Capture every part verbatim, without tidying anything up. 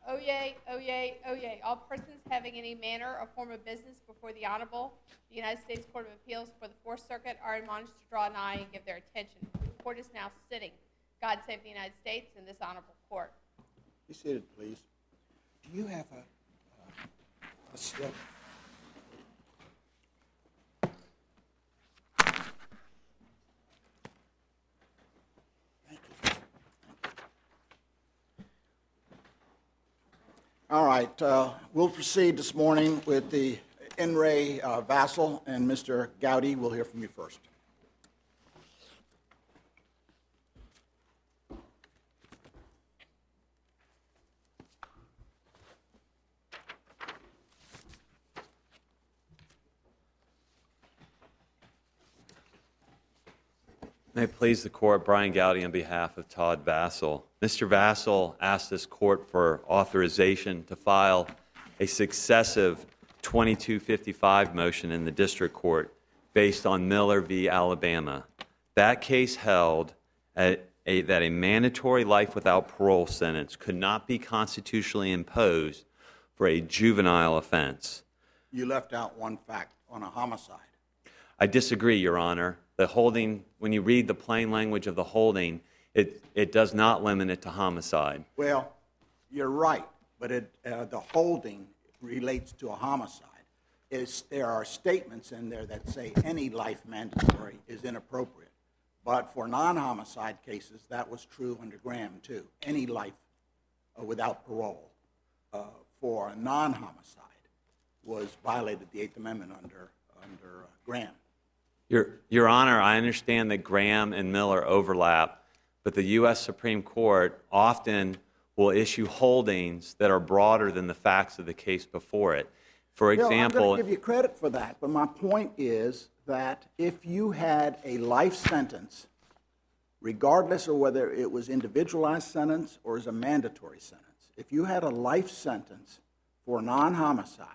Oyez, oyez, oyez. All persons having any manner or form of business before the Honorable the United States Court of Appeals for the Fourth Circuit are admonished to draw an eye and give their attention. The court is now sitting. God save the United States and this honorable court. Be seated, please. Do you have a, uh, a slip? Thank you. All right, uh, we'll proceed this morning with the In re uh, Vassal, and Mister Gowdy, we'll hear from you first. May it please the court, Brian Gowdy on behalf of Todd Vassal. Mister Vassal asked this court for authorization to file a successive twenty-two fifty-five motion in the district court based on Miller v. Alabama. That case held a, a, that a mandatory life without parole sentence could not be constitutionally imposed for a juvenile offense. You left out one fact on a homicide. I disagree, Your Honor. The holding, when you read the plain language of the holding, it, it does not limit it to homicide. Well, you're right, but it, uh, the holding relates to a homicide. It's, there are statements in there that say any life mandatory is inappropriate. But for non-homicide cases, that was true under Graham, too. Any life uh, without parole uh, for a non-homicide was violated the Eighth Amendment under, under uh, Graham. Your, Your Honor, I understand that Graham and Miller overlap, but the U S Supreme Court often will issue holdings that are broader than the facts of the case before it. For example... I'm going to give you credit for that, but my point is that if you had a life sentence, regardless of whether it was individualized sentence or is a mandatory sentence, if you had a life sentence for non-homicide,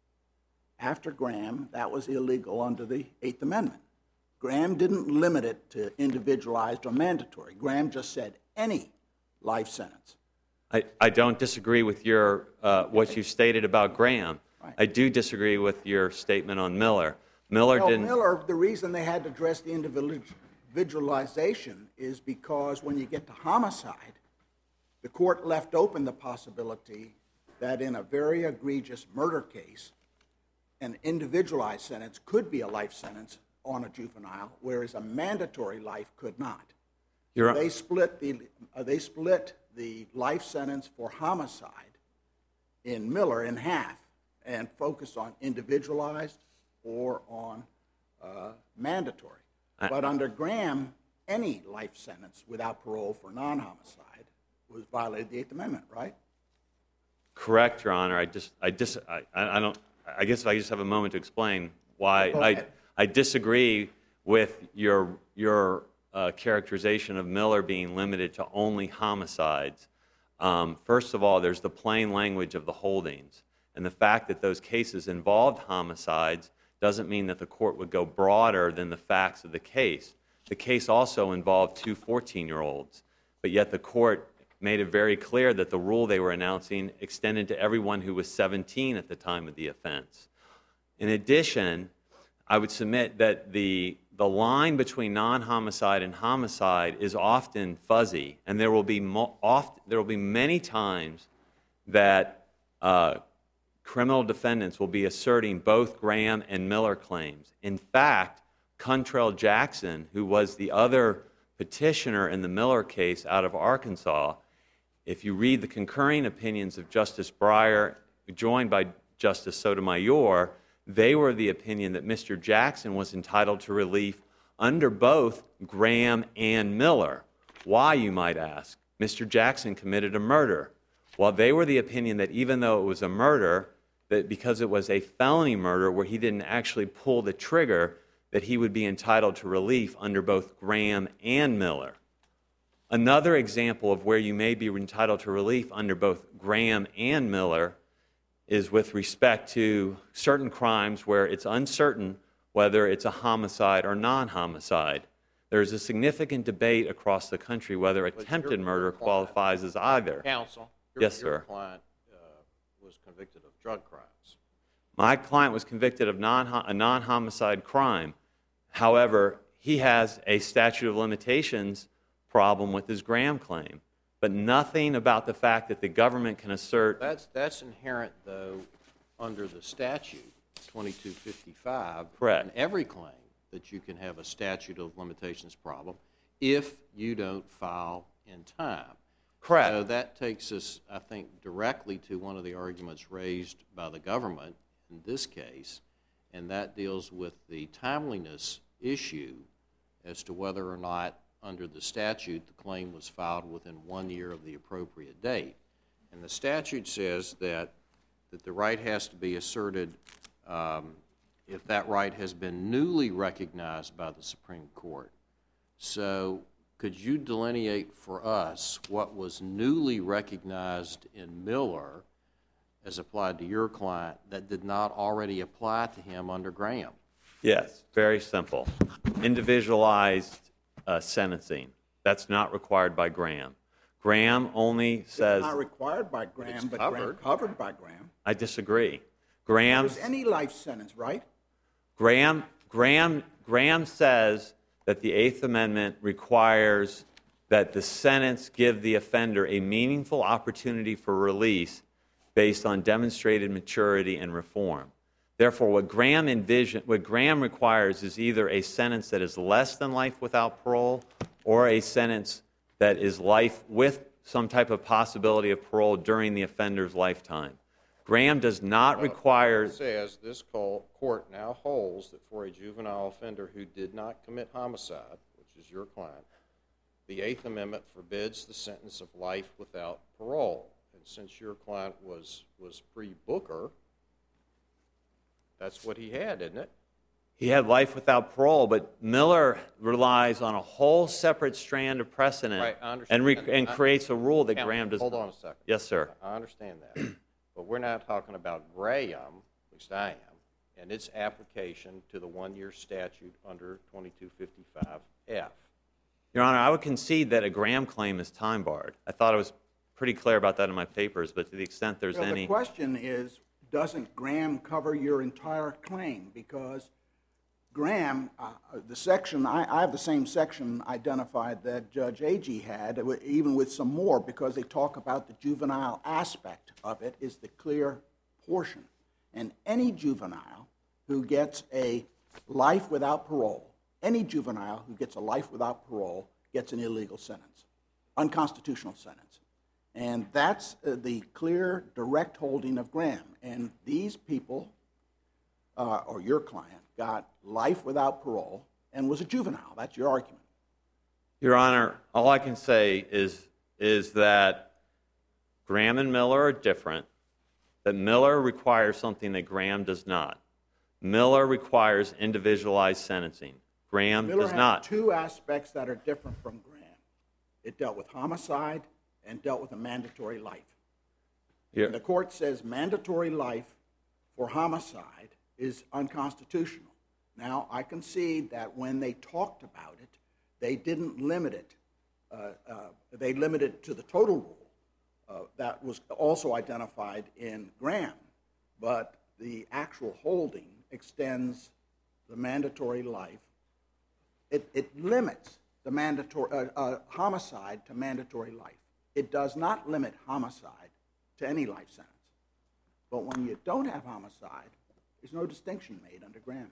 after Graham, that was illegal under the Eighth Amendment. Graham didn't limit it to individualized or mandatory. Graham just said any life sentence. I, I don't disagree with your uh, what you stated about Graham. Right. I do disagree with your statement on Miller. Miller well, didn't... Miller, the reason they had to address the individualization is because when you get to homicide, the court left open the possibility that in a very egregious murder case, an individualized sentence could be a life sentence on a juvenile, whereas a mandatory life could not. You're... They split the uh, they split the life sentence for homicide in Miller in half and focused on individualized or on uh, mandatory. I... But under Graham, any life sentence without parole for non-homicide was violated the Eighth Amendment, right? Correct, Your Honor. I just I dis I, I don't. I guess if I just have a moment to explain why I, I disagree with your, your uh, characterization of Miller being limited to only homicides. Um, first of all, there's the plain language of the holdings. And the fact that those cases involved homicides doesn't mean that the court would go broader than the facts of the case. The case also involved two fourteen-year-olds, but yet the court made it very clear that the rule they were announcing extended to everyone who was seventeen at the time of the offense. In addition, I would submit that the, the line between non-homicide and homicide is often fuzzy, and there will be, mo oft, there will be many times that uh, criminal defendants will be asserting both Graham and Miller claims. In fact, Cuntrell Jackson, who was the other petitioner in the Miller case out of Arkansas, if you read the concurring opinions of Justice Breyer, joined by Justice Sotomayor, they were of the opinion that Mister Jackson was entitled to relief under both Graham and Miller. Why, you might ask? Mister Jackson committed a murder. While they were the opinion that even though it was a murder, that because it was a felony murder where he didn't actually pull the trigger, that he would be entitled to relief under both Graham and Miller. Another example of where you may be entitled to relief under both Graham and Miller is with respect to certain crimes where it's uncertain whether it's a homicide or non-homicide. There's a significant debate across the country whether attempted murder qualifies as either. Counsel, your, yes, your sir. client was convicted of drug crimes. My client was convicted of non a non-homicide crime. However, he has a statute of limitations problem with his Graham claim, but nothing about the fact that the government can assert. That's, that's inherent, though, under the statute, twenty-two fifty-five. Correct. In every claim that you can have a statute of limitations problem if you don't file in time. Correct. So that takes us, I think, directly to one of the arguments raised by the government in this case, and that deals with the timeliness issue as to whether or not, under the statute, the claim was filed within one year of the appropriate date. And the statute says that, that the right has to be asserted um, if that right has been newly recognized by the Supreme Court. So could you delineate for us what was newly recognized in Miller as applied to your client that did not already apply to him under Graham? Yes, very simple. Individualized uh, sentencing. That's not required by Graham. Graham only says. It's not required by Graham, but Graham covered. covered by Graham. I disagree. Graham. There's any life sentence, right? Graham. Graham. Graham says that the Eighth Amendment requires that the sentence give the offender a meaningful opportunity for release based on demonstrated maturity and reform. Therefore, what Graham envision, what Graham requires is either a sentence that is less than life without parole or a sentence that is life with some type of possibility of parole during the offender's lifetime. Graham does not require. It says this court now holds that for a juvenile offender who did not commit homicide, which is your client, the Eighth Amendment forbids the sentence of life without parole. And since your client was was pre-Booker, that's what he had, isn't it? He had life without parole, but Miller relies on a whole separate strand of precedent Right, I understand. and, re- and I- creates a rule that Counsel, Graham does hold not. on a second. Yes, sir. I understand that. But we're not talking about Graham, at least I am, and its application to the one-year statute under twenty-two fifty-five F. Your Honor, I would concede that a Graham claim is time barred. I thought I was pretty clear about that in my papers, but to the extent there's Well, any. the question is, doesn't Graham cover your entire claim? Because Graham, uh, the section, I, I have the same section identified that Judge Agee had, even with some more, because they talk about the juvenile aspect of it is the clear portion. And any juvenile who gets a life without parole, any juvenile who gets a life without parole gets an illegal sentence, unconstitutional sentence. And that's uh, the clear, direct holding of Graham. And these people, uh, or your client, got life without parole and was a juvenile. That's your argument. Your Honor, all I can say is, is that Graham and Miller are different, that Miller requires something that Graham does not. Miller requires individualized sentencing. Graham Miller does had not. two aspects that are different from Graham. It dealt with homicide and dealt with a mandatory life. Yeah. And the court says mandatory life for homicide is unconstitutional. Now, I concede that when they talked about it, they didn't limit it. Uh, uh, they limited it to the total rule. Uh, that was also identified in Graham. But the actual holding extends the mandatory life. It, it limits the mandatory uh, uh, homicide to mandatory life. It does not limit homicide to any life sentence. But when you don't have homicide, there's no distinction made under Graham.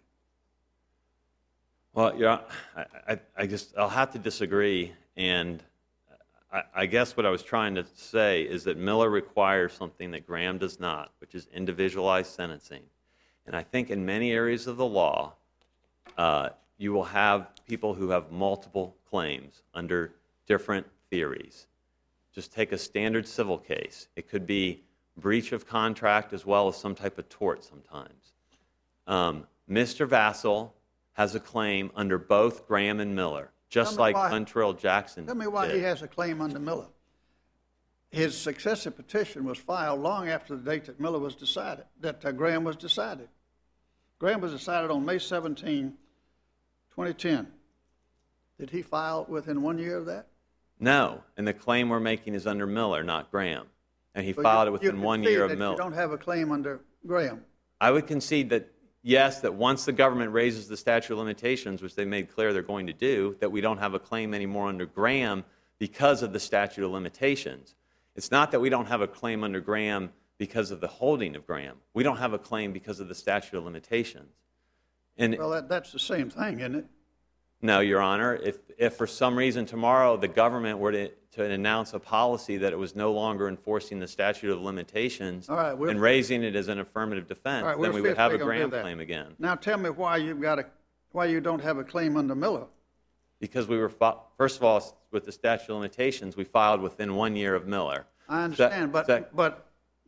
Well, yeah, I, I, I just, I'll have to disagree. And I, I guess what I was trying to say is that Miller requires something that Graham does not, which is individualized sentencing. And I think in many areas of the law, uh, you will have people who have multiple claims under different theories. Just take a standard civil case. It could be breach of contract as well as some type of tort sometimes. Um, Mister Vassell has a claim under both Graham and Miller, just like why- Huntrell Jackson Tell me why did. he has a claim under Miller. His successive petition was filed long after the date that Miller was decided, that uh, Graham was decided. Graham was decided on May seventeenth, twenty ten. Did he file within one year of that? No, and the claim we're making is under Miller, not Graham. and he So filed you- it within you one concede year of that Miller. You don't have a claim under Graham. I would concede that, yes, that once the government raises the statute of limitations, which they made clear they're going to do, that we don't have a claim anymore under Graham because of the statute of limitations. It's not that we don't have a claim under Graham because of the holding of Graham. We don't have a claim because of the statute of limitations. And Well, that, that's the same thing, isn't it? no, Your Honor, if, if for some reason tomorrow the government were to, to announce a policy that it was no longer enforcing the statute of limitations All right, we'll- and raising it as an affirmative defense, All right, we'll then we see would if have they're a gonna do Graham that. claim again. Now tell me why you've got a, why you don't have a claim under Miller. Because we were, fi- first of all, with the statute of limitations, we filed within one year of Miller. I understand, Sec- but, sec- but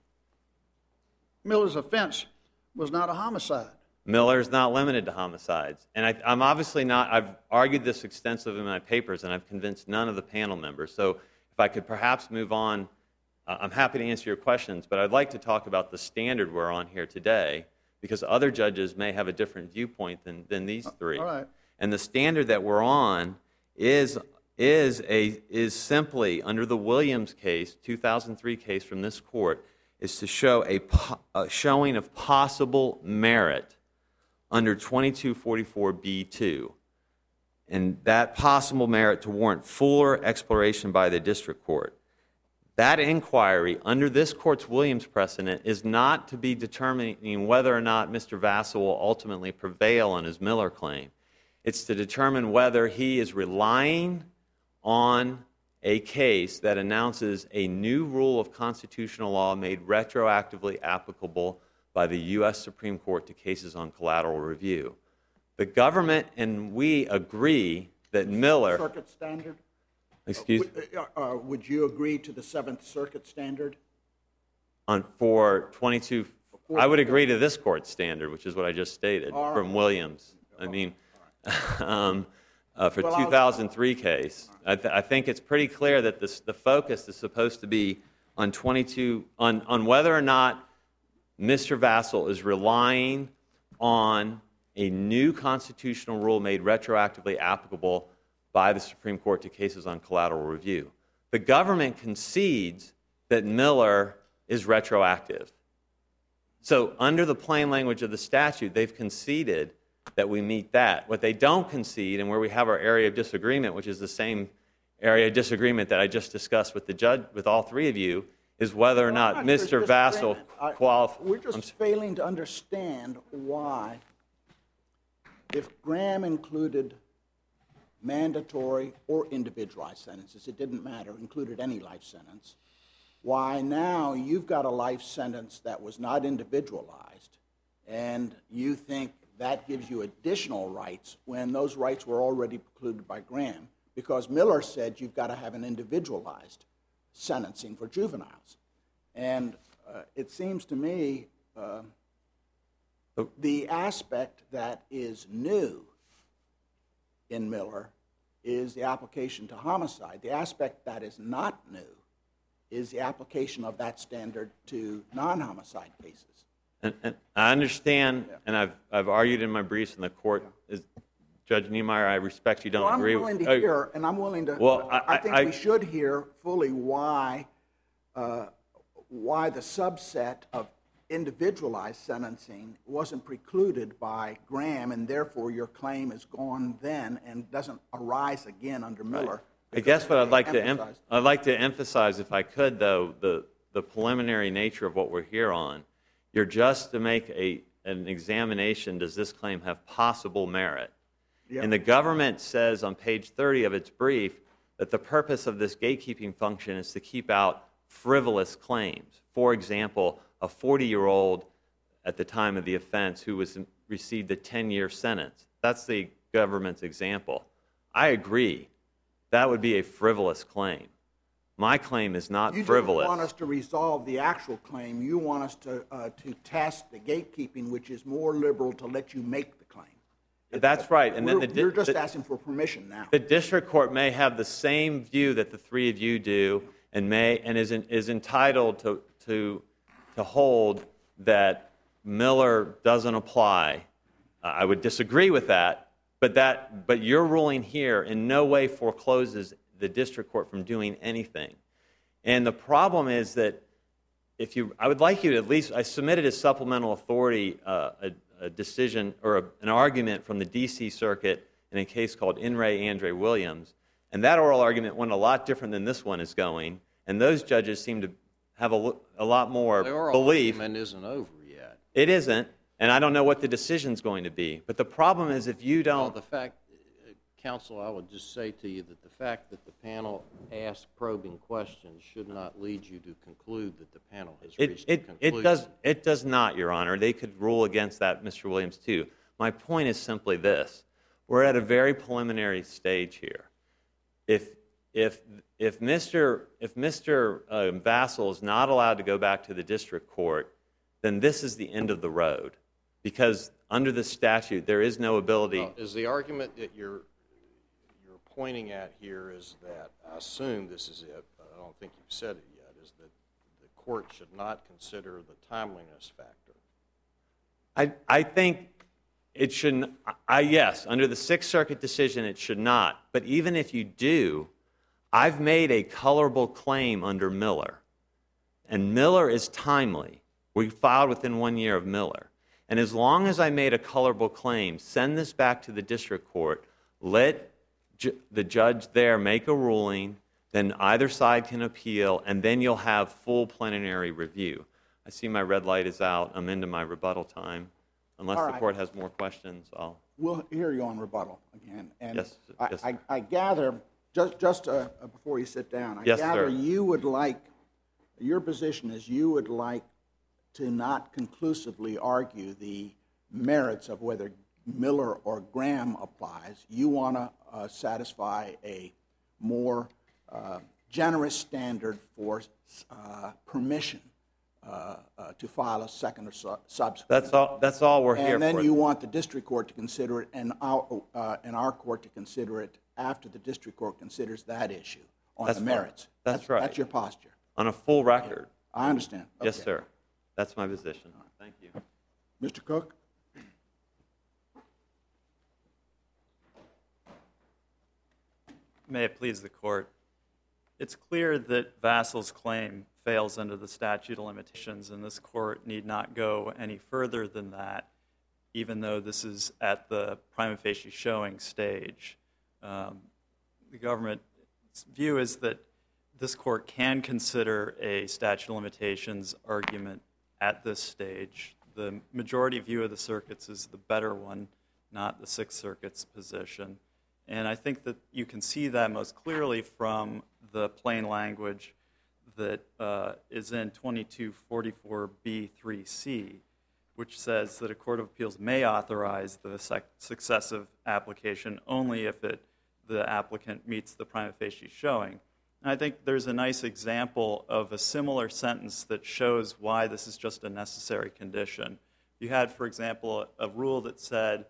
Miller's offense was not a homicide. Miller is not limited to homicides. And I, I'm obviously not, I've argued this extensively in my papers, and I've convinced none of the panel members. So if I could perhaps move on, uh, I'm happy to answer your questions, but I'd like to talk about the standard we're on here today, because other judges may have a different viewpoint than, than these three. All right. And the standard that we're on is, is, a, is simply, under the Williams case, two thousand three case from this court, is to show a, po- a showing of possible merit under twenty-two forty-four B two, and that possible merit to warrant fuller exploration by the district court. That inquiry under this court's Williams precedent is not to be determining whether or not Mister Vassell will ultimately prevail on his Miller claim. It's to determine whether he is relying on a case that announces a new rule of constitutional law made retroactively applicable by the U S Supreme Court to cases on collateral review. The government and we agree that Miller... Circuit standard? Excuse Would, uh, uh, would you agree to the Seventh Circuit standard? on for twenty-two... I would agree to this court's standard, which is what I just stated, All right. from Williams. I mean, um, uh, for Well, I'll- two thousand three case, I, th- I think it's pretty clear that this, the focus is supposed to be on twenty-two... on, on whether or not Mister Vassell is relying on a new constitutional rule made retroactively applicable by the Supreme Court to cases on collateral review. The government concedes that Miller is retroactive. So under the plain language of the statute, they've conceded that we meet that. What they don't concede, and where we have our area of disagreement, which is the same area of disagreement that I just discussed with the judge, with all three of you, is whether or Well, not I'm Mister just Vassell disagreement. I- qualifies. We're just failing to understand why, if Graham included mandatory or individualized sentences, it didn't matter, included any life sentence, why now you've got a life sentence that was not individualized, and you think that gives you additional rights when those rights were already precluded by Graham, because Miller said you've got to have an individualized sentencing for juveniles. And uh, it seems to me uh, the aspect that is new in Miller is the application to homicide. The aspect that is not new is the application of that standard to non-homicide cases. And, and I understand, and I've, I've argued in my briefs in the court, is, Judge Niemeyer, I respect you don't Well, I'm agree willing with... to hear, and I'm willing to, Well, I- I think I- we should hear fully why, uh, why the subset of individualized sentencing wasn't precluded by Graham, and therefore your claim is gone then and doesn't arise again under Miller. I guess what I'd like to em- Emphasize. I'd like to emphasize, if I could, though, the the preliminary nature of what we're here on. You're just to make a an examination. Does this claim have possible merit? Yeah. And the government says on page thirty of its brief that the purpose of this gatekeeping function is to keep out frivolous claims. For example, a forty-year-old at the time of the offense who was received a ten-year sentence. That's the government's example. I agree. That would be a frivolous claim. My claim is not You frivolous. don't want us to resolve the actual claim. You want us to, uh, to test the gatekeeping, which is more liberal to let you make the claim. That's right. And then We're- the, di- You're just the- asking for permission now. the district court may have the same view that the three of you do, and may and is in, is entitled to to to hold that Miller doesn't apply. Uh, I would disagree with that, but that but your ruling here in no way forecloses the district court from doing anything. And the problem is that if you, I would like you to at least, I submitted as supplemental authority uh, a, a decision or a, an argument from the D C Circuit in a case called In re Andre Williams, and that oral argument went a lot different than this one is going, and those judges seem to have a, a lot more The oral belief. argument isn't over yet. It isn't, and I don't know what the decision's going to be. But the problem is if you Well, don't... the fact, uh, counsel, I would just say to you that the fact that the panel asked probing questions should not lead you to conclude that the panel has It, reached a it, conclusion. it, does, it does not, Your Honor. They could rule against that, Mister Williams, too. My point is simply this. We're at a very preliminary stage here. If, if, if Mister If Mister Uh, Vassell is not allowed to go back to the district court, then this is the end of the road. Because under the statute, there is no ability... Well, is the argument that you're, you're pointing at here is that, I assume this is it, but I don't think you've said it yet, is that the court should not consider the timeliness factor? I, I think it shouldn't, I, yes, under the Sixth Circuit decision, it should not. But even if you do, I've made a colorable claim under Miller. And Miller is timely. We filed within one year of Miller. And as long as I made a colorable claim, send this back to the district court, let ju- the judge there make a ruling, then either side can appeal, and then you'll have full plenary review. I see my red light is out. I'm into my rebuttal time. Unless All the right. court has more questions, I'll... We'll hear you on rebuttal again. And Yes, I, yes. I, I gather, just, just uh, before you sit down, I Yes, gather sir. you would like, your position is you would like to not conclusively argue the merits of whether Miller or Graham applies. You want to uh, satisfy a more uh, generous standard for uh, permission uh, uh, to file a second or su- subsequent. That's all, that's all we're here And then for. you want the district court to consider it, and our, uh, and our court to consider it after the district court considers that issue on That's the right. merits. That's right. That's your posture. On a full record. I understand. Yes, Okay. sir. That's my position. Thank you. Mister Cook? May it please the court. It's clear that Vassell's claim fails under the statute of limitations, and this court need not go any further than that, even though this is at the prima facie showing stage. Um, the government's view is that this court can consider a statute of limitations argument at this stage. The majority view of the circuits is the better one, not the Sixth Circuit's position. And I think that you can see that most clearly from the plain language that uh, is in twenty-two forty-four B three C, which says that a court of appeals may authorize the sec- successive application only if it, the applicant meets the prima facie showing. And I think there's a nice example of a similar sentence that shows why this is just a necessary condition. You had, for example, a, a rule that said,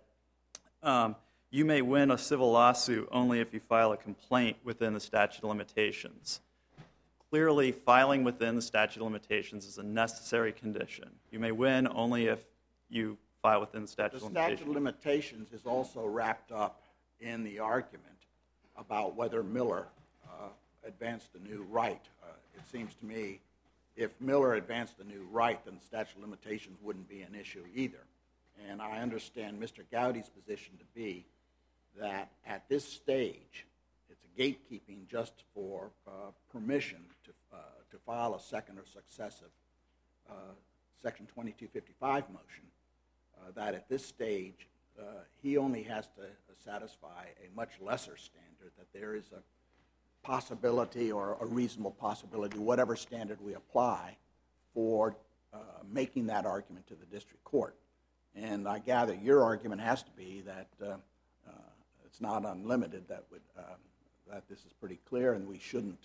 um, you may win a civil lawsuit only if you file a complaint within the statute of limitations. Clearly, filing within the statute of limitations is a necessary condition. You may win only if you file within the statute The of statute limitations. of limitations is also wrapped up in the argument about whether Miller uh, advanced a new right. Uh, it seems to me if Miller advanced a new right, then the statute of limitations wouldn't be an issue either. And I understand Mister Gowdy's position to be that at this stage, it's a gatekeeping just for uh, permission to, uh, to file a second or successive uh, Section twenty-two fifty-five motion, uh, that at this stage, uh, he only has to satisfy a much lesser standard, that there is a possibility or a reasonable possibility, whatever standard we apply, for uh, making that argument to the district court. And I gather your argument has to be that uh, uh, it's not unlimited, that would, uh, that this is pretty clear, and we shouldn't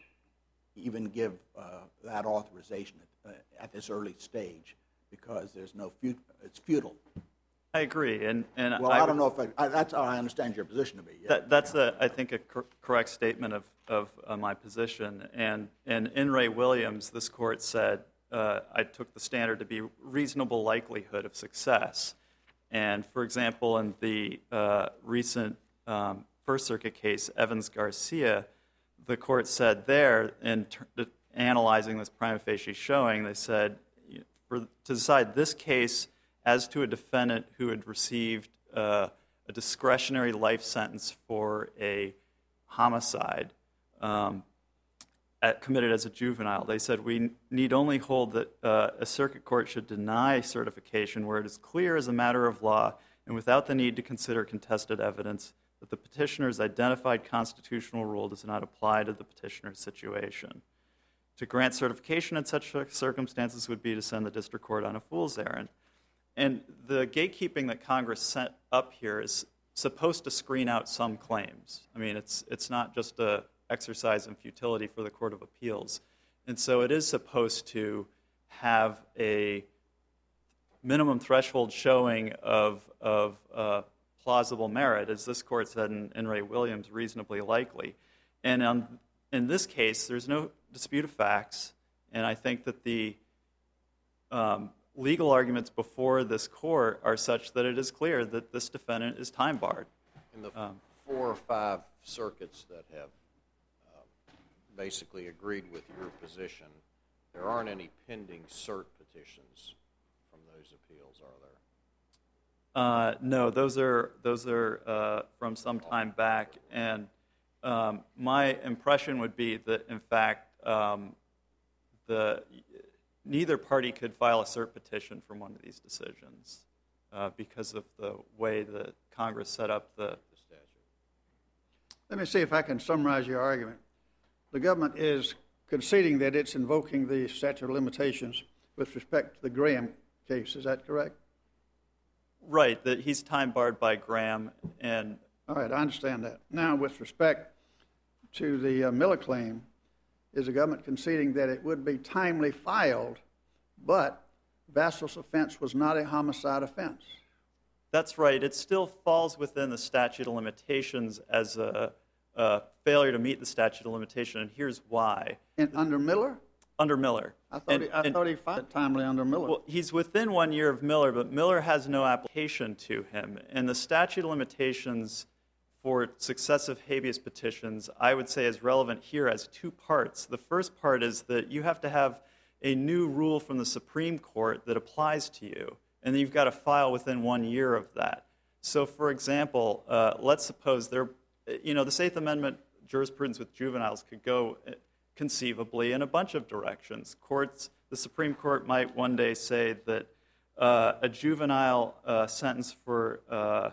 even give uh, that authorization at, uh, at this early stage because there's no fut- it's futile. I agree, and, and Well, I, would- don't know if I, I, that's how I understand your position to be. Yeah. That, that's, a, I think, a cor- correct statement of, of uh, my position. And and in Ray Williams, this court said, uh, I took the standard to be reasonable likelihood of success. And, for example, in the uh, recent um, First Circuit case, Evans-Garcia, the court said there, in, ter- analyzing this prima facie showing, they said, for, to decide this case as to a defendant who had received uh, a discretionary life sentence for a homicide um, at, committed as a juvenile, they said we need only hold that uh, a circuit court should deny certification where it is clear as a matter of law and without the need to consider contested evidence that the petitioner's identified constitutional rule does not apply to the petitioner's situation. To grant certification in such circumstances would be to send the district court on a fool's errand. And the gatekeeping that Congress set up here is supposed to screen out some claims. I mean, it's, it's not just an exercise in futility for the Court of Appeals. And so it is supposed to have a minimum threshold showing of, of uh, plausible merit, as this court said in, in Ray Williams, reasonably likely. And um, in this case, there's no dispute of facts, and I think that the um, legal arguments before this court are such that it is clear that this defendant is time barred. In the Um, four or five circuits that have uh, basically agreed with your position, there aren't any pending cert petitions from those appeals, are there? Uh, no, those are those are uh, from some time back, and um, my impression would be that, in fact, um, the neither party could file a cert petition from one of these decisions uh, because of the way that Congress set up the, The statute. Let me see if I can summarize your argument. The government is conceding that it's invoking the statute of limitations with respect to the Graham case. Is that correct? right, that he's time barred by Graham, and All right, I understand that. Now, with respect to the uh, Miller claim, is the government conceding that it would be timely filed, but Vassal's offense was not a homicide offense? that's right. It still falls within the statute of limitations as a, a failure to meet the statute of limitation, and here's why. And under Miller? Under Miller. I thought, And- he, I and- thought he filed it timely under Miller. Well, he's within one year of Miller, but Miller has no application to him. And the statute of limitations for successive habeas petitions, I would say, is relevant here as two parts. The first part is that you have to have a new rule from the Supreme Court that applies to you, and then you've got to file within one year of that. So, for example, uh, let's suppose there, you know, the Eighth Amendment jurisprudence with juveniles could go conceivably in a bunch of directions. Courts, the Supreme Court might one day say that uh, a juvenile uh, sentence for uh,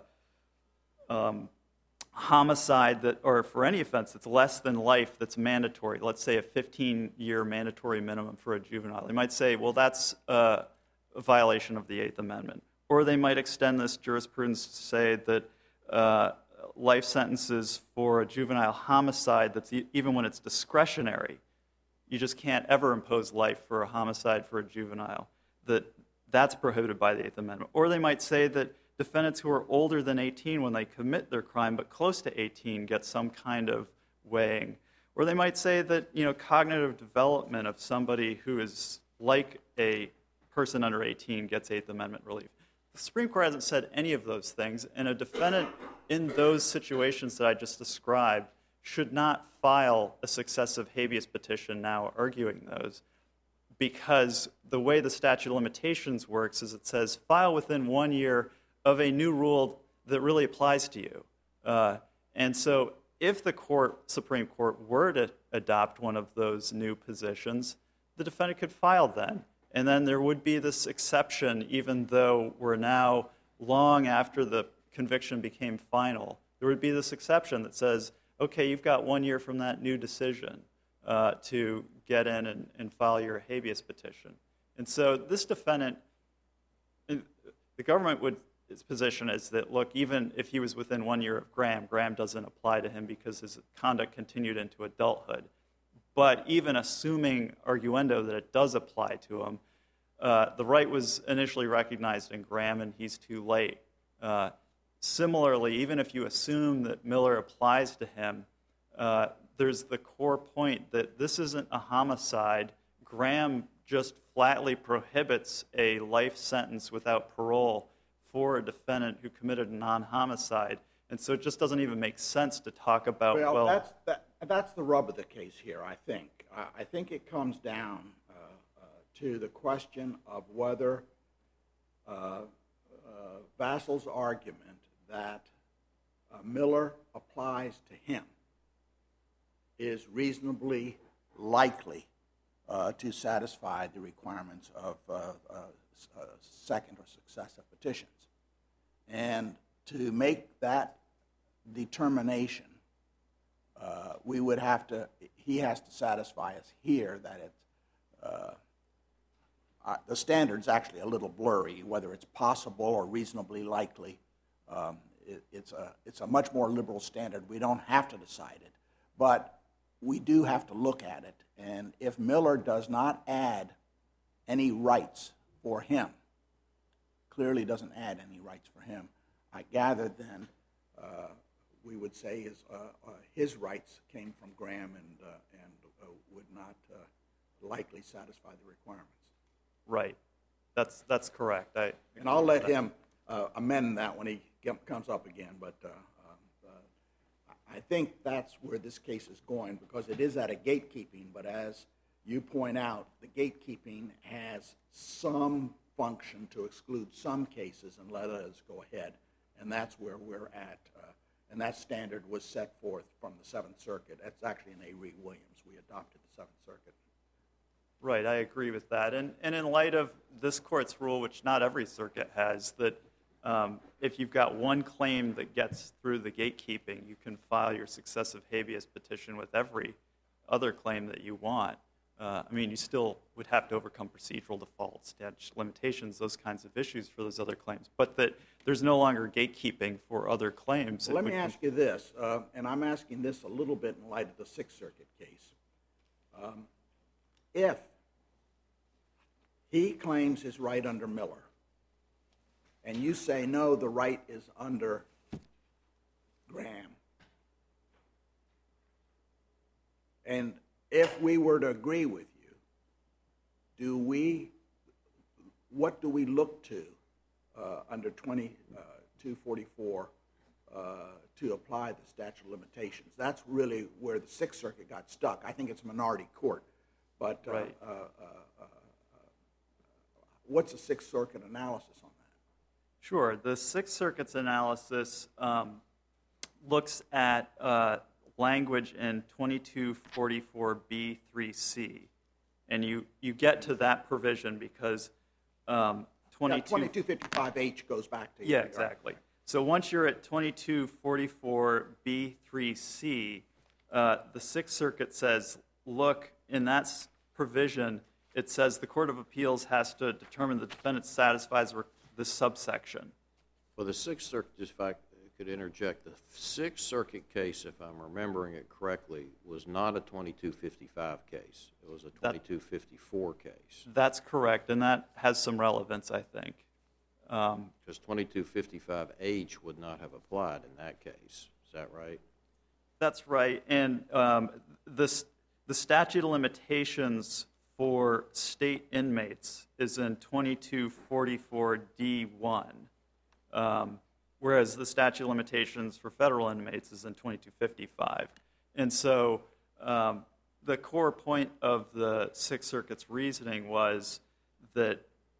um, homicide that, or for any offense that's less than life that's mandatory, let's say a fifteen-year mandatory minimum for a juvenile, they might say, well, that's uh, a violation of the Eighth Amendment. Or they might extend this jurisprudence to say that uh, life sentences for a juvenile homicide, that's e- even when it's discretionary, you just can't ever impose life for a homicide for a juvenile, that that's prohibited by the Eighth Amendment. Or they might say that defendants who are older than eighteen when they commit their crime but close to eighteen get some kind of weighing. Or they might say that, you know, cognitive development of somebody who is like a person under eighteen gets Eighth Amendment relief. The Supreme Court hasn't said any of those things, and a defendant in those situations that I just described should not file a successive habeas petition now arguing those, because the way the statute of limitations works is it says file within one year of a new rule that really applies to you. Uh, and so if the court, Supreme Court were to adopt one of those new positions, the defendant could file then. And then there would be this exception, even though we're now long after the conviction became final, there would be this exception that says, okay, you've got one year from that new decision uh, to get in and, and file your habeas petition. And so this defendant, the government would, its position is that, look, even if he was within one year of Graham, Graham doesn't apply to him because his conduct continued into adulthood. But even assuming arguendo that it does apply to him, uh, the right was initially recognized in Graham, and he's too late. Uh, similarly, even if you assume that Miller applies to him, uh, there's the core point that this isn't a homicide. Graham just flatly prohibits a life sentence without parole for a defendant who committed a non-homicide. And so it just doesn't even make sense to talk about, Well, well, that's, that, that's the rub of the case here, I think. I, I think it comes down uh, uh, to the question of whether uh, uh, Vassal's argument that uh, Miller applies to him is reasonably likely uh, to satisfy the requirements of uh, uh, uh, second or successive petitions. And to make that determination, uh, we would have to, he has to satisfy us here that it's, uh, uh, the standard's actually a little blurry, whether it's possible or reasonably likely. Um, it, it's, a, it's a much more liberal standard. We don't have to decide it. But we do have to look at it. And if Miller does not add any rights for him, clearly doesn't add any rights for him, I gather then uh, we would say his, uh, uh, his rights came from Graham and, uh, and uh, would not uh, likely satisfy the requirements. Right. That's, that's correct. I, And I'll let him uh, amend that when he get, comes up again, but uh, um, uh, I think that's where this case is going, because it is at a gatekeeping, but as you point out, the gatekeeping has some function to exclude some cases and let us go ahead, and that's where we're at. Uh, and that standard was set forth from the Seventh Circuit. That's actually in A. Reed Williams. We adopted the Seventh Circuit. Right, I agree with that. And, and in light of this court's rule, which not every circuit has, that um, if you've got one claim that gets through the gatekeeping, you can file your successive habeas petition with every other claim that you want. Uh, I mean, you still would have to overcome procedural defaults, statute limitations, those kinds of issues for those other claims, but that there's no longer gatekeeping for other claims. Well, let me ask you this, uh, and I'm asking this a little bit in light of the Sixth Circuit case. Um, if he claims his right under Miller, and you say, no, the right is under Graham, and if we were to agree with you, do we, what do we look to uh, under twenty-two forty-four uh, to apply the statute of limitations? That's really where the Sixth Circuit got stuck. I think it's minority court, but uh, Right. uh, uh, uh, what's the Sixth Circuit analysis on that? Sure. The Sixth Circuit's analysis um, looks at uh, language in twenty-two forty-four B three C, and you, you get to that provision because um, twenty-two... twenty-two fifty-five H goes back to... Yeah, exactly. So once you're at twenty-two forty-four B three C, uh, the Sixth Circuit says, look, in that s- provision, it says the Court of Appeals has to determine the defendant satisfies re- this subsection. Well, the Sixth Circuit, if I could interject, the Sixth Circuit case, if I'm remembering it correctly, was not a twenty-two fifty-five case. It was a twenty-two fifty-four case. That's correct, and that has some relevance, I think. Um, Because twenty-two fifty-five H would not have applied in that case. Is that right? That's right, and um, this, the statute of limitations for state inmates is in twenty-two forty-four D one, um, whereas the statute of limitations for federal inmates is in twenty-two fifty-five. And so um, the core point of the Sixth Circuit's reasoning was that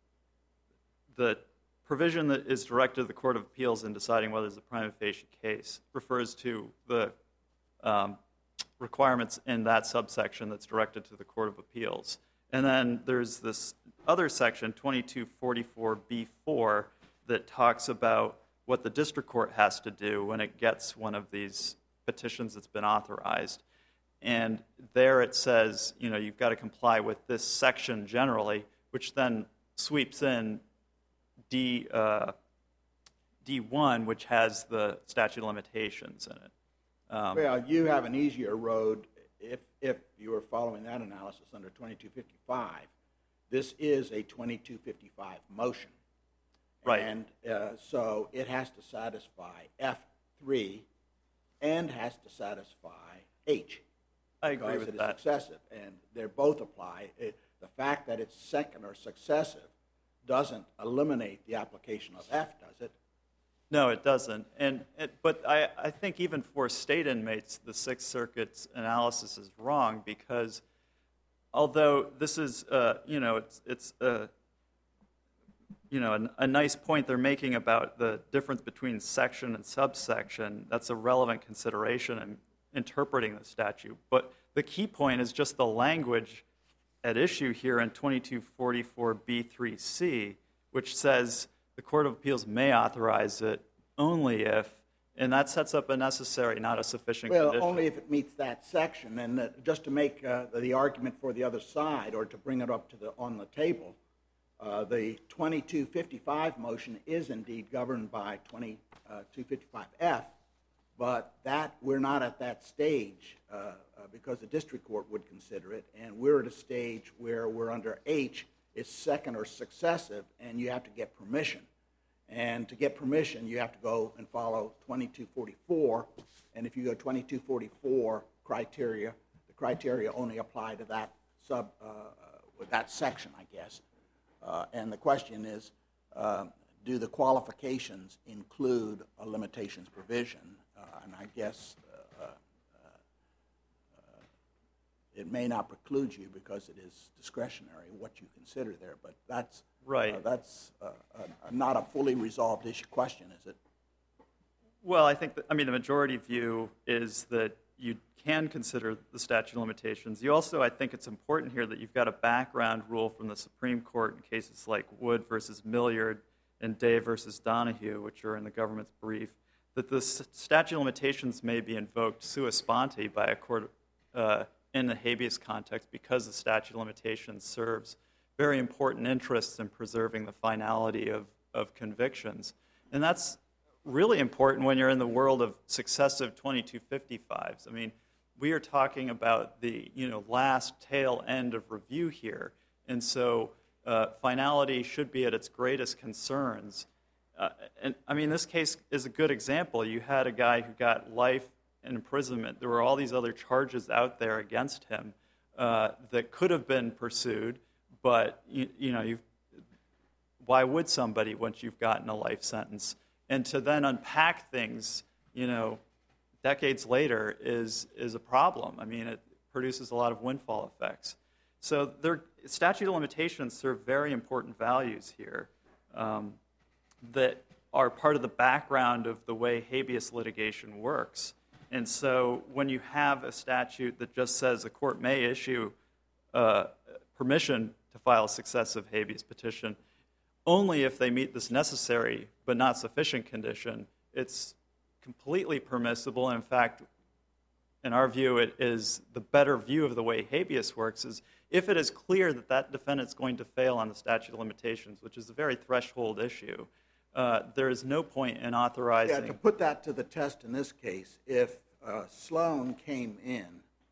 the provision that is directed to the Court of Appeals in deciding whether it's a prima facie case refers to the um, requirements in that subsection that's directed to the Court of Appeals. And then there's this other section, twenty-two forty-four B four, that talks about what the district court has to do when it gets one of these petitions that's been authorized. And there it says, you know, you've got to comply with this section generally, which then sweeps in D, uh, D one, which has the statute of limitations in it. Um, Well, you have an easier road if, if you were following that analysis under twenty-two fifty-five. This is a twenty-two fifty-five motion. Right. And uh, so it has to satisfy F three and has to satisfy H. I agree because with it that. is successive, and they both apply. It, the fact that it's second or successive doesn't eliminate the application of F, does it? No, it doesn't. And it, but I, I think even for state inmates, the Sixth Circuit's analysis is wrong because although this is, uh, you know, it's, it's uh, you know, a, a nice point they're making about the difference between section and subsection. That's a relevant consideration in interpreting the statute. But the key point is just the language at issue here in twenty-two forty-four B three C, which says the Court of Appeals may authorize it only if, and that sets up a necessary, not a sufficient Well, condition. only if it meets that section, and uh, just to make uh, the argument for the other side, or to bring it up to the, on the table, uh, the twenty-two fifty-five motion is indeed governed by twenty-two fifty-five F, but that, we're not at that stage, uh, uh, because the district court would consider it, and we're at a stage where we're under H, it's second or successive, and you have to get permission. And to get permission, you have to go and follow twenty-two forty-four, and if you go twenty-two forty-four criteria, the criteria only apply to that sub, uh, uh, that section, I guess. Uh, and the question is, uh, do the qualifications include a limitations provision? Uh, and I guess uh, uh, uh, it may not preclude you because it is discretionary what you consider there, but that's Right. Uh, that's uh, uh, not a fully resolved issue question, is it? Well, I think, that, I mean, the majority view is that you can consider the statute of limitations. You also, I think it's important here that you've got a background rule from the Supreme Court in cases like Wood versus Milliard and Day versus Donahue, which are in the government's brief, that the statute of limitations may be invoked sua sponte by a court uh, in the habeas context because the statute of limitations serves very important interests in preserving the finality of, of convictions. And that's really important when you're in the world of successive twenty-two fifty-fives. I mean, we are talking about the you know last tail end of review here. And so uh, finality should be at its greatest concerns. Uh, and I mean, this case is a good example. You had a guy who got life in imprisonment. There were all these other charges out there against him uh, that could have been pursued. But, you, you know, you've, why would somebody once you've gotten a life sentence? And to then unpack things, you know, decades later is, is a problem. I mean, it produces a lot of windfall effects. So their statute of limitations serve very important values here um, that are part of the background of the way habeas litigation works. And so when you have a statute that just says the court may issue uh, permission to file a successive habeas petition, only if they meet this necessary but not sufficient condition, it's completely permissible. And in fact, in our view, it is the better view of the way habeas works is if it is clear that that defendant's going to fail on the statute of limitations, which is a very threshold issue, uh, there is no point in authorizing... Yeah, to put that to the test in this case, if uh, Sloan came in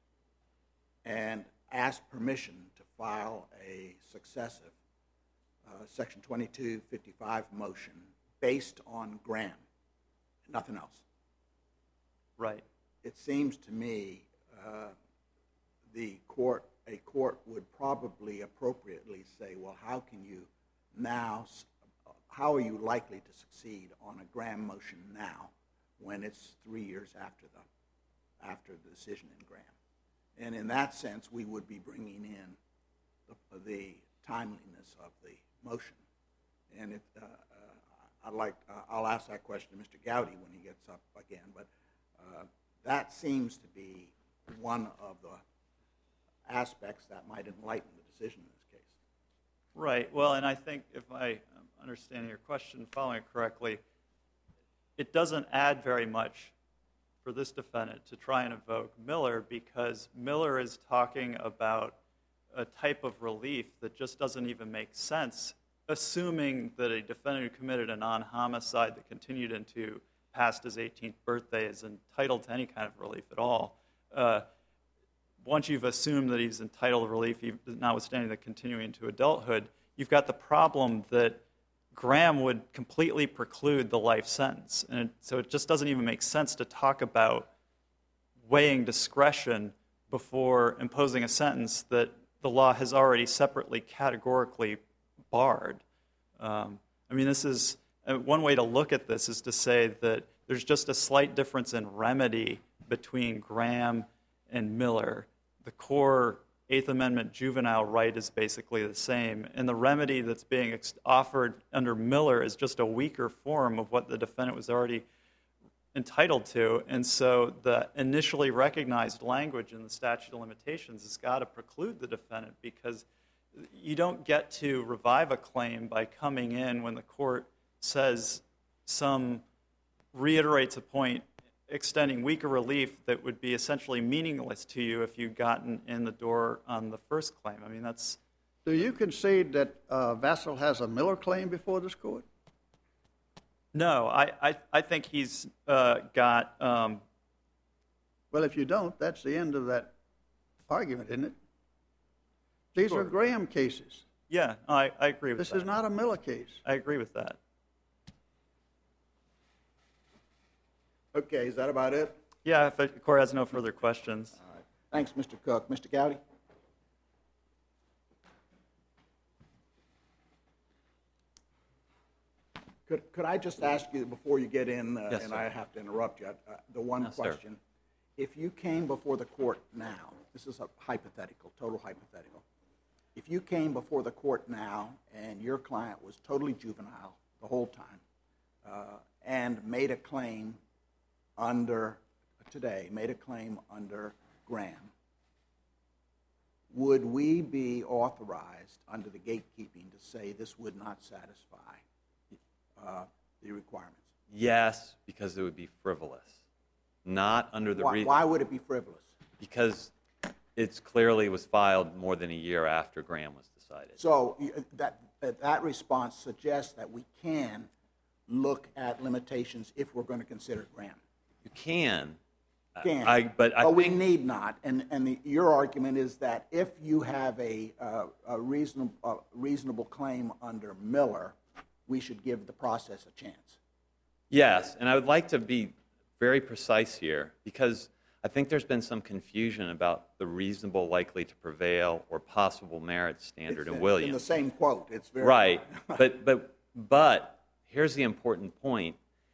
and asked permission to file a successive uh, Section twenty-two fifty-five motion based on Graham, nothing else. Right. It seems to me uh, the court, a court would probably appropriately say, well, how can you now, how are you likely to succeed on a Graham motion now when it's three years after the, after the decision in Graham? And in that sense, we would be bringing in the, the timeliness of the motion. And it, uh, uh, I'd like, uh, I'll ask that question to Mister Gowdy when he gets up again, but uh, that seems to be one of the aspects that might enlighten the decision in this case. Right. Well, and I think if I am understanding your question, following it correctly, it doesn't add very much for this defendant to try and evoke Miller because Miller is talking about a type of relief that just doesn't even make sense, assuming that a defendant who committed a non-homicide that continued into past his eighteenth birthday is entitled to any kind of relief at all. Uh, once you've assumed that he's entitled to relief, notwithstanding the continuing into adulthood, you've got the problem that Graham would completely preclude the life sentence. And it, so it just doesn't even make sense to talk about weighing discretion before imposing a sentence that the law has already separately categorically barred. Um, I mean, this is, uh, one way to look at this is to say that there's just a slight difference in remedy between Graham and Miller. The core Eighth Amendment juvenile right is basically the same, and the remedy that's being ex- offered under Miller is just a weaker form of what the defendant was already entitled to. And so the initially recognized language in the statute of limitations has got to preclude the defendant, because you don't get to revive a claim by coming in when the court says some reiterates a point extending weaker relief that would be essentially meaningless to you if you'd gotten in the door on the first claim. I mean, that's... Do you concede that uh, Vassal has a Miller claim before this court? No, I, I, I think he's uh, got... Um, Well, if you don't, that's the end of that argument, isn't it? These Sure. are Graham cases. yeah, I, I agree with This that. is not a Miller case. I agree with that. Okay, is that about it? Yeah, if the court has no further questions. All right. Thanks, Mister Cook. Mister Gowdy? Could, could I just ask you, before you get in, uh, Yes, and sir. I have to interrupt you, uh, the one Yes, sir. question. If you came before the court now, this is a hypothetical, total hypothetical. If you came before the court now and your client was totally juvenile the whole time uh, and made a claim under, today, made a claim under Graham, would we be authorized under the gatekeeping to say this would not satisfy uh, the requirements? Yes, because it would be frivolous. Not under the Why, re- why would it be frivolous? because it's clearly was filed more than a year after Graham was decided. So y- that, that that response suggests that we can look at limitations if we're going to consider Graham. You can. Can. I, but I but we think need not. And, and the, your argument is that if you have a, uh, a reasonable, uh, reasonable claim under Miller, we should give the process a chance. yes, and I would like to be very precise here, because I think there's been some confusion about the reasonable, likely to prevail, or possible merit standard It's in in Williams. the same quote. It's very Right, but but but here's the important point.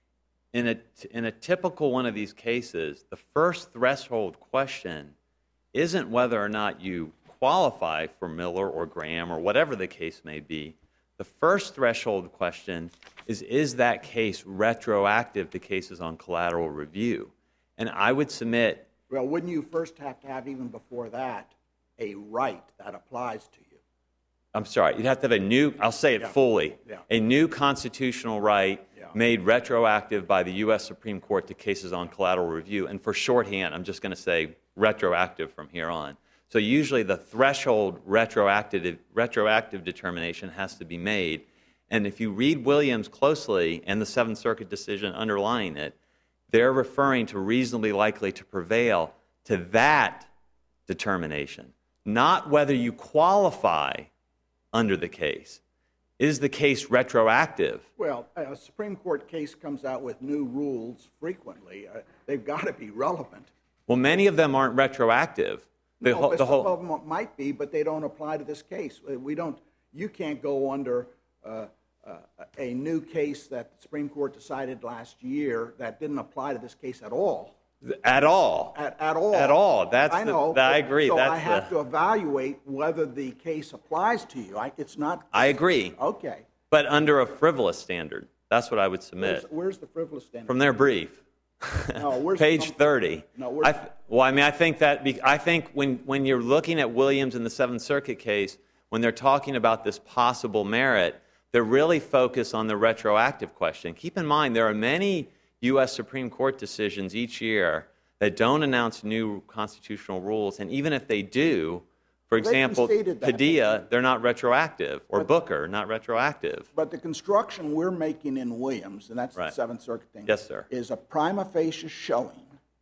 In a in a typical one of these cases, the first threshold question isn't whether or not you qualify for Miller or Graham or whatever the case may be. The first threshold question is, is that case retroactive to cases on collateral review? And I would submit, Well, wouldn't you first have to have, even before that, a right that applies to you? I'm sorry, you'd have to have a new, I'll say it Yeah. fully, Yeah. a new constitutional right Yeah. made retroactive by the U S Supreme Court to cases on collateral review. And for shorthand, I'm just going to say retroactive from here on. So usually the threshold retroactive, retroactive determination has to be made. And if you read Williams closely and the Seventh Circuit decision underlying it, they're referring to reasonably likely to prevail to that determination, not whether you qualify under the case. Is the case retroactive? Well, a Supreme Court case comes out with new rules frequently. Uh, they've got to be relevant. Well, many of them aren't retroactive. The No, whole, but the some whole, of them might be, but they don't apply to this case. Uh, We don't. You can't go under uh, uh, a new case that the Supreme Court decided last year that didn't apply to this case at all. at all. At, at all. At all. That's I the- know. that- I but- agree. So That's I have the- to evaluate whether the case applies to you. I, it's not. I agree. Okay. But under a frivolous standard. That's what I would Where's, submit. where's the frivolous standard? From their brief. No, where's- Page thirty. No, where's- I th- well, I mean, I think that, be, I think when, when you're looking at Williams in the Seventh Circuit case, when they're talking about this possible merit, they're really focused on the retroactive question. Keep in mind, there are many U S Supreme Court decisions each year that don't announce new constitutional rules, and even if they do, for Well, they example, conceded that. Padilla, they're not retroactive, or But- Booker, not retroactive. But the construction we're making in Williams, and that's the Right. Seventh Circuit thing. Yes, sir. Is a prima facie showing.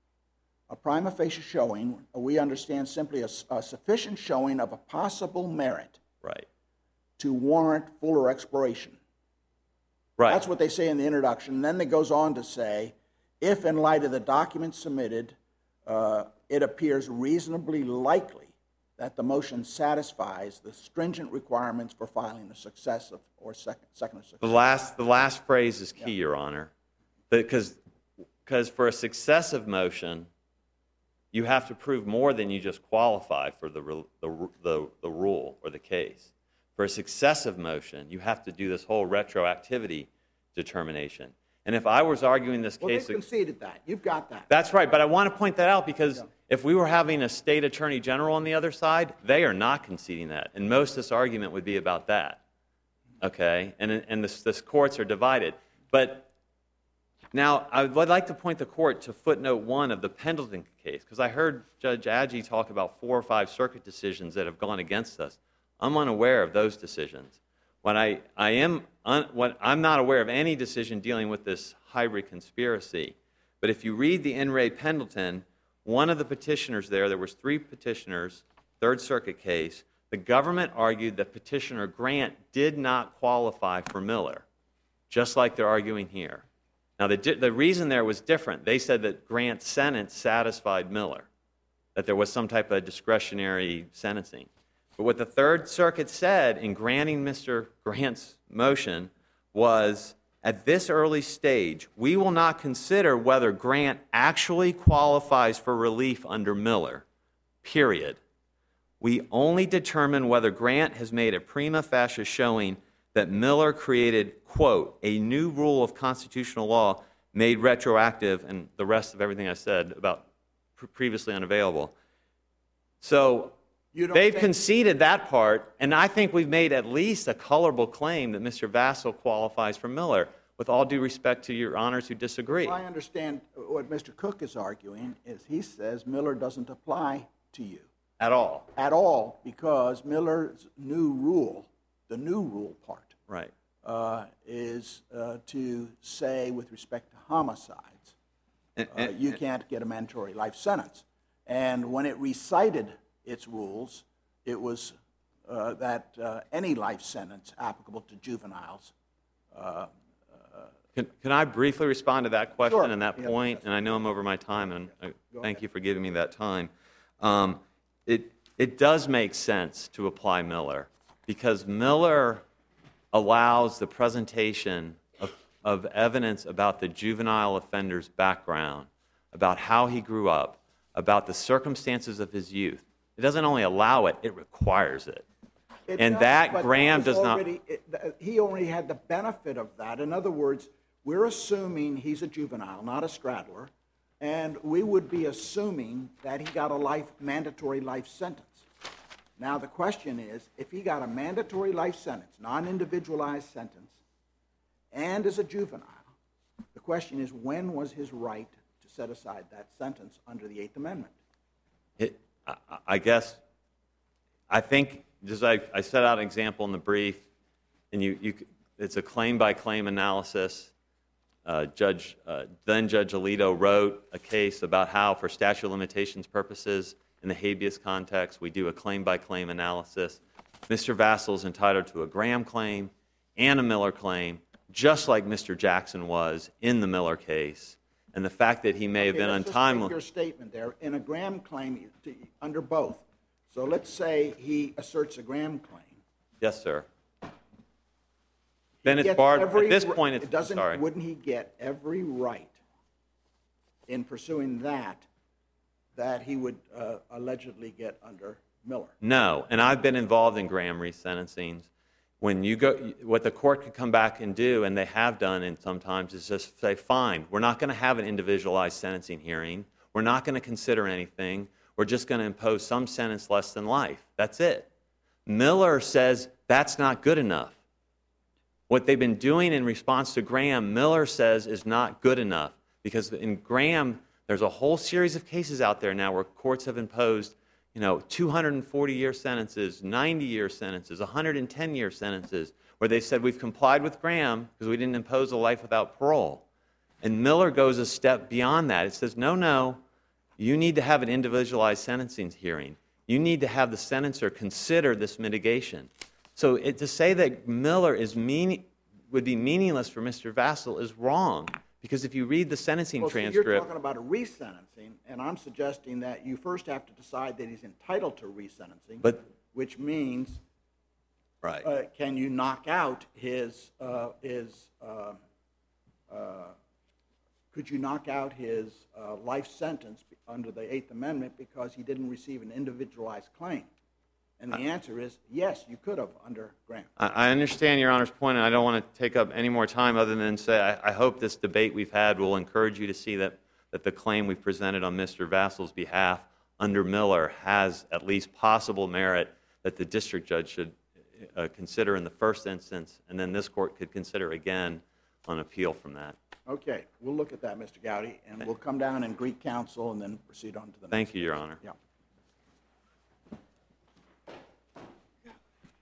A prima facie showing, we understand simply a, s- a sufficient showing of a possible merit Right. to warrant fuller exploration. Right. That's what they say in the introduction. And then it goes on to say, if in light of the documents submitted, uh, it appears reasonably likely that the motion satisfies the stringent requirements for filing a successive or second, second or The successive. last, the last phrase is key, Your Honor, because because for a successive motion, you have to prove more than you just qualify for the, the, the, the rule or the case. For a successive motion, you have to do this whole retroactivity determination. And if I was arguing this Well, case... they've conceded that. You've got that. That's right, but I want to point that out because if we were having a state attorney general on the other side, they are not conceding that. And most of this argument would be about that. Okay? And, and this, this courts are divided. But now I would like to point the court to footnote one of the Pendleton case, because I heard Judge Agee talk about four or five circuit decisions that have gone against us. I'm unaware of those decisions. What I, I am, un, what, I'm not aware of any decision dealing with this hybrid conspiracy. But if you read the In re Pendleton, one of the petitioners there, there was three petitioners, Third Circuit case, the government argued that Petitioner Grant did not qualify for Miller, just like they're arguing here. Now, the, the reason there was different. They said that Grant's sentence satisfied Miller, that there was some type of discretionary sentencing. But what the Third Circuit said in granting Mister Grant's motion was, at this early stage, we will not consider whether Grant actually qualifies for relief under Miller, period. We only determine whether Grant has made a prima facie showing that Miller created, quote, a new rule of constitutional law made retroactive, and the rest of everything I said about pre- previously unavailable. So they've conceded that part, and I think we've made at least a colorable claim that Mister Vassell qualifies for Miller, with all due respect to your honors who disagree. Well, I understand what Mister Cook is arguing is he says Miller doesn't apply to you. At all. At all, because Miller's new rule, the new rule part, Right. uh, is uh, to say with respect to homicides, And, uh, and, you can't get a mandatory life sentence. And when it recited its rules, it was uh, that uh, any life sentence applicable to juveniles. Uh, Can, can I briefly respond to that question Sure. and that Yeah, point? yes. And I know I'm over my time, and I Go thank ahead. you for giving me that time. Um, it, it does make sense to apply Miller, because Miller allows the presentation of, of evidence about the juvenile offender's background, about how he grew up, about the circumstances of his youth. It doesn't only allow it, it requires it. It And does, that but Graham was does not- already- it- he already had the benefit of that. In other words, we're assuming he's a juvenile, not a straddler, and we would be assuming that he got a life, mandatory life sentence. Now, the question is, if he got a mandatory life sentence, non-individualized sentence, and is a juvenile, the question is, when was his right to set aside that sentence under the Eighth Amendment? It, I, I guess, I think, just I, I set out an example in the brief, and you, you, it's a claim-by-claim analysis. Uh, Judge, uh, then Judge Alito wrote a case about how, for statute of limitations purposes, in the habeas context, we do a claim-by-claim analysis. Mister Vassell is entitled to a Graham claim and a Miller claim, just like Mister Jackson was in the Miller case. And the fact that he may have Okay, been let's just untimely. take your statement there. In a Graham claim, to- under both. So let's say he asserts a Graham claim. Yes, sir. He Then it's gets barred. every At this ri- point, it's it doesn't. sorry. Wouldn't he get every right in pursuing that that he would uh, allegedly get under Miller? No, and I've been involved in Graham resentencings. When you go, what the court could come back and do, and they have done, and sometimes is just say, "Fine, we're not going to have an individualized sentencing hearing. We're not going to consider anything. We're just going to impose some sentence less than life. That's it." Miller says that's not good enough. What they've been doing in response to Graham, Miller says is not good enough, because in Graham, there's a whole series of cases out there now where courts have imposed, you know, two hundred forty year sentences, ninety year sentences, one hundred ten year sentences, where they said we've complied with Graham because we didn't impose a life without parole. And Miller goes a step beyond that. It says, no, no, you need to have an individualized sentencing hearing. You need to have the sentencer consider this mitigation. So it, to say that Miller is meaning, would be meaningless for Mister Vassell is wrong, because if you read the sentencing Well, see, transcript... you're talking about a resentencing, and I'm suggesting that you first have to decide that he's entitled to resentencing, But- which means Right. uh, can you knock out his, uh, his uh, uh, could you knock out his uh, life sentence under the Eighth Amendment because he didn't receive an individualized claim? And the answer is yes, you could have under Graham. I I understand Your Honor's point, and I don't want to take up any more time other than say I, I hope this debate we've had will encourage you to see that, that the claim we presented on Mister Vassal's behalf under Miller has at least possible merit that the district judge should uh, consider in the first instance, and then this court could consider again on appeal from that. Okay, we'll look at that, Mister Gowdy, and we'll come down and greet counsel and then proceed on to the next. Thank you, Your Honor. Yeah.